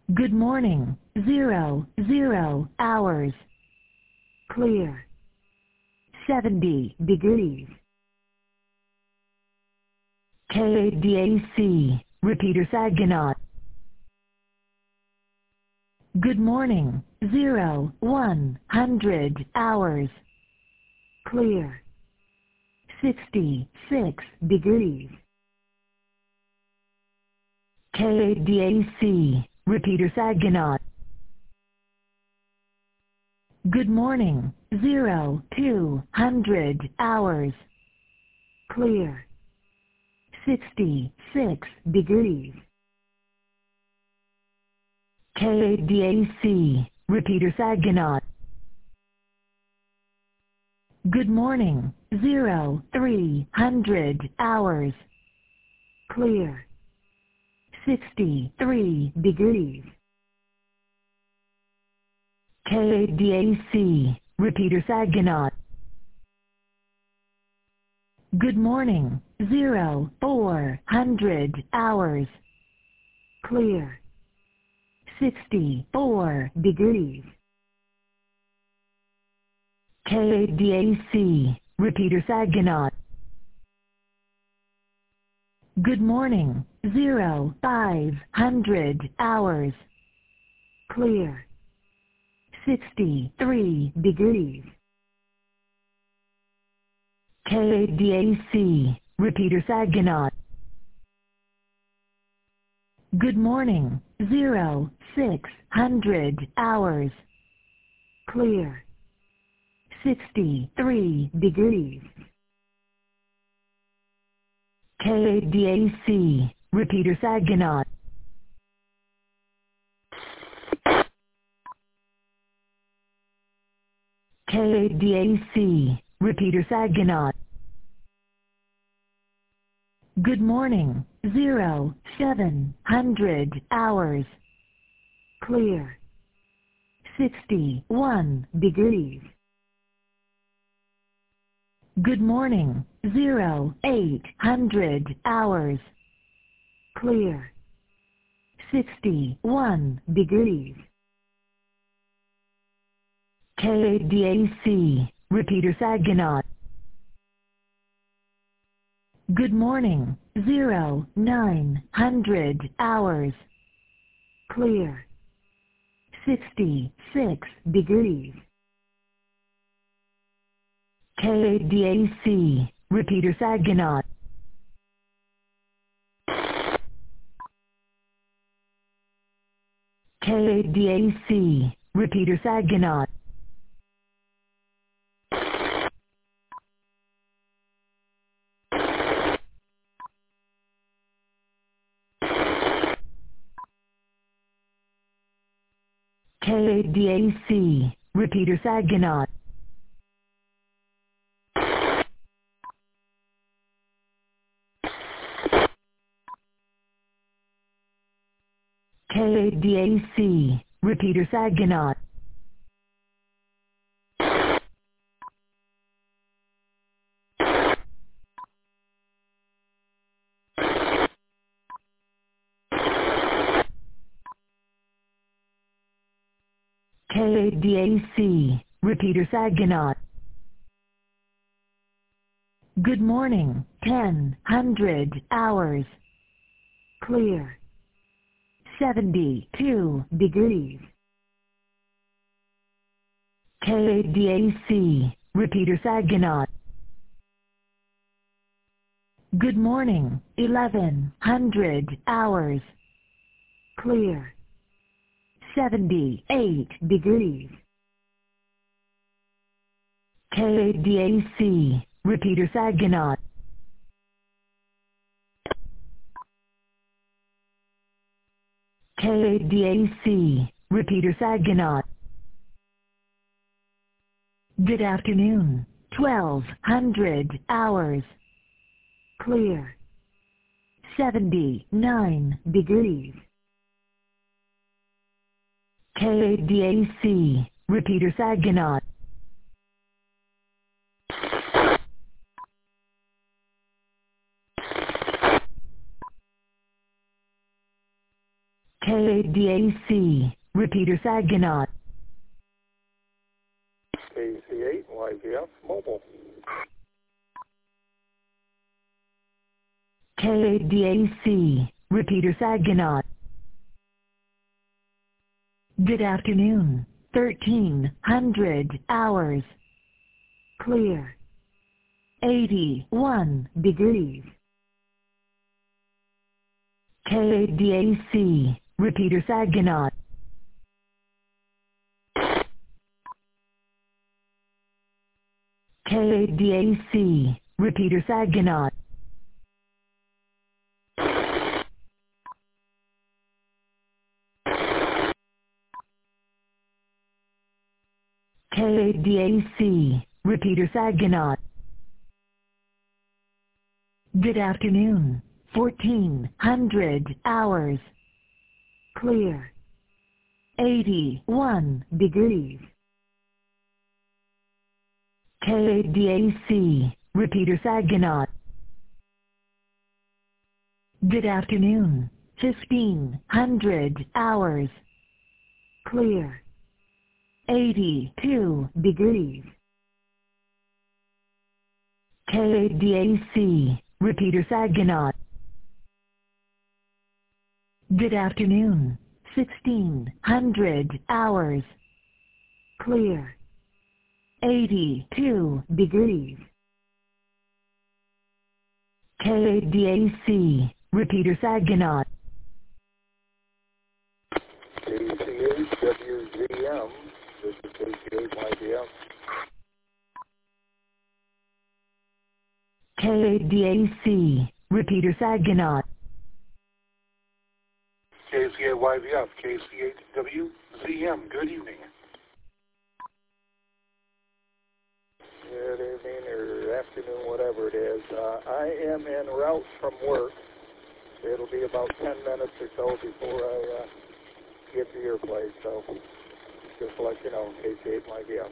Good morning. 00 hours. Clear. 70 degrees. KDAC. Repeater Saginaw. Good morning. 100 hours. Clear. 66 degrees. KDAC. Repeater Saginaw. Good morning. 200 hours. Clear. 66 degrees. KDAC. Repeater Saginaw. Good morning. 300 hours. Clear. 63 degrees. KDAC. Repeater Saginaw. Good morning. 400 hours. Clear. 64 degrees. KDAC. Repeater Saginaw. Good morning. 500 hours. Clear. 63 degrees. KDAC. Repeater Saginaw. Good morning. 600 hours. Clear. 63 degrees. KDAC. Repeater Saginaw. KDAC. Repeater Saginaw. Good morning. 700 hours. Clear. 61 degrees. Good morning. 800 hours. Clear. 61 degrees. KDAC. Repeater Saginaw. Good morning. 900 hours. Clear. 66 degrees. KDAC. Repeater Saginaw. KDAC. Repeater Saginaw. KDAC. Repeater Saginaw. KDAC. Repeater Saginaw. KDAC. Repeater Saginaw. Good morning. 100 hours. Clear. 72 degrees. KDAC. Repeater Saginaw. Good morning. 1100 hours. Clear. 78 degrees. KDAC. Repeater Saginaw. KDAC. Repeater Saginaw. Good afternoon. 1200 hours. Clear. 79 degrees. KDAC. Repeater Saginaw. KDAC. KADAC, repeater Saginaw. KC8 YVF mobile. KADAC, repeater Saginaw. Good afternoon, 1300 hours. Clear. 81 degrees. KADAC, repeater Saginaw. KADAC, repeater Saginaw. KADAC, repeater Saginaw. Good afternoon, 1400 hours. Clear. 81 degrees. KADAC, repeater Saginaw. Good afternoon, 1500 hours. Clear. 82 degrees. KADAC, repeater Saginaw. Good afternoon, 1600 hours. Clear. 82 degrees. KADAC, repeater Saginaw. KC8 WZM. This is KC8 YVF. KADAC, repeater Saginaw. KC8 YVF. KC8 WZM. Good evening. Good evening or afternoon, whatever it is. I am en route from work. It'll be about 10 minutes or so before I get to your place, so just to let you know, KC8 YVF.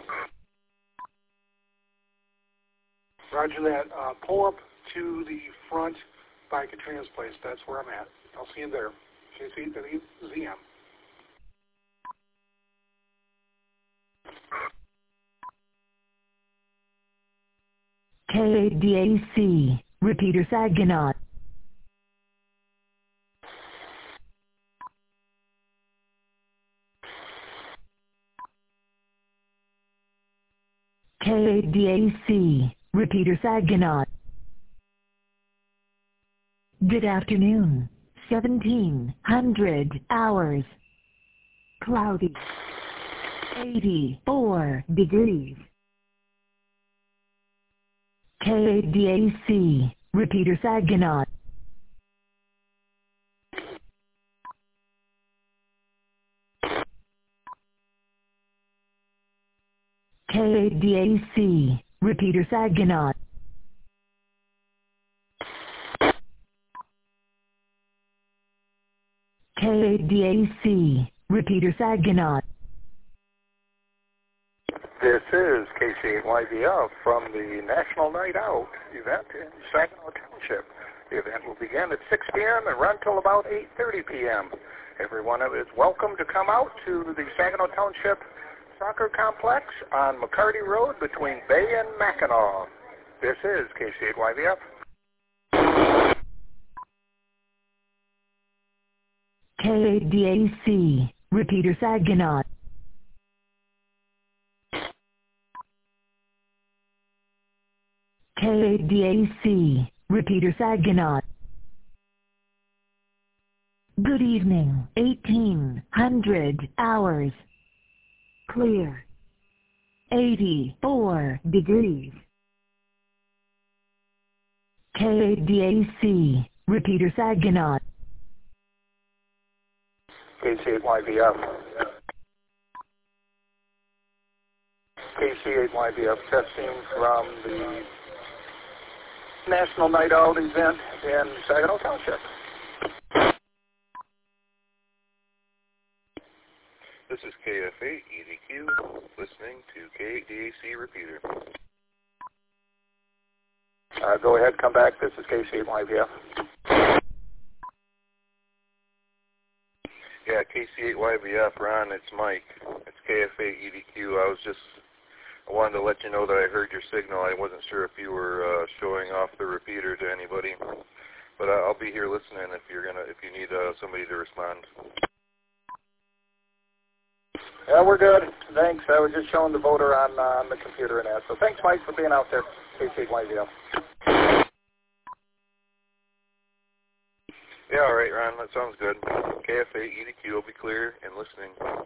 Roger that. Pull up to the front by Katrina's place. That's where I'm at. I'll see you there. KC8WZM. KADAC, repeater Saginaw. KADAC, repeater Saginaw. Good afternoon, 1700 hours. Cloudy. 84 degrees. KADAC, repeater Saginaw. KADAC, repeater Saginaw. KADAC, repeater Saginaw. This is KC8 YVF from the National Night Out event in Saginaw Township. The event will begin at 6 p.m. and run till about 8:30 p.m. Everyone is welcome to come out to the Saginaw Township Soccer Complex on McCarty Road between Bay and Mackinac. This is KC8 YVF. KADAC, repeater Saginaw. KADAC, repeater Saginaw. Good evening, 1800 hours. Clear. 84 degrees. KADAC, repeater Saginaw. KC8 YVF. KC8 YVF testing from the National Night Out event in Saginaw Township. This is KFA EDQ, listening to KDAC repeater. Go ahead, come back. This is KC8 YVF. Yeah, KC8YVF, Ron, it's Mike. It's KF8EDQ. I wanted to let you know that I heard your signal. I wasn't sure if you were showing off the repeater to anybody, but I'll be here listening if you need somebody to respond. Yeah, we're good. Thanks. I was just showing the voter on the computer and that. So thanks, Mike, for being out there. KC8YVF. Yeah, all right, Ron. That sounds good. KF8EDQ will be clear and listening.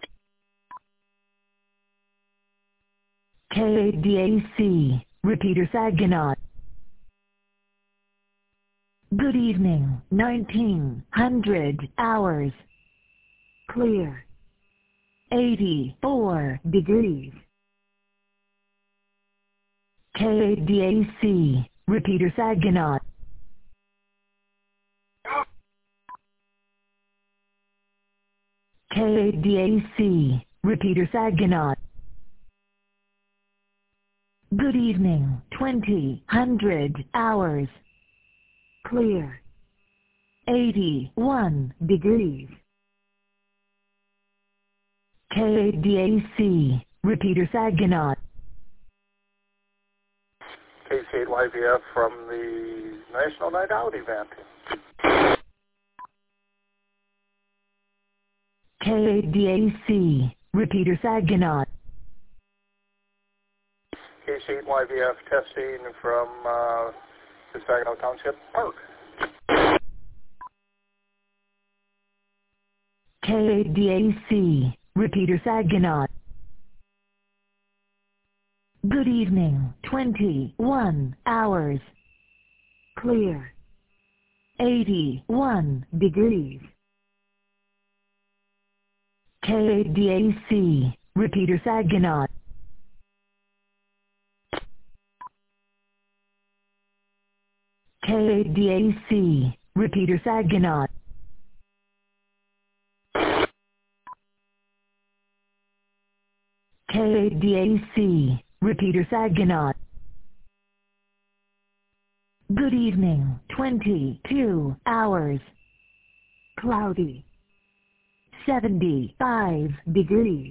KDAC, repeater Saginaw. Good evening, 1900 hours. Clear. 84 degrees. KDAC, repeater Saginaw. KDAC, repeater Saginaw. Good evening, 2000 hours. Clear. 81 degrees. KDAC, repeater Saginaw. KC8YVF from the National Night Out event. KDAC, repeater Saginaw. KC8YVF testing from the Saginaw Township Park. KDAC, repeater Saginaw. Good evening, 21 hours. Clear. 81 degrees. KDAC, repeater Saginaw. KDAC, repeater Saginaw. KDAC, repeater Saginaw. Good evening, 22 hours. Cloudy. 75 degrees.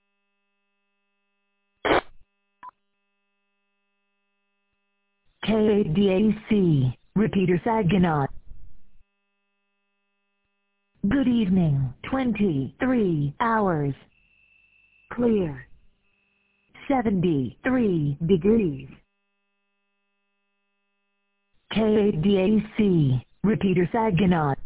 KDAC, repeater Saginaw. Good evening, 23 hours. Clear. 73 degrees. KDAC, repeater Saginaw.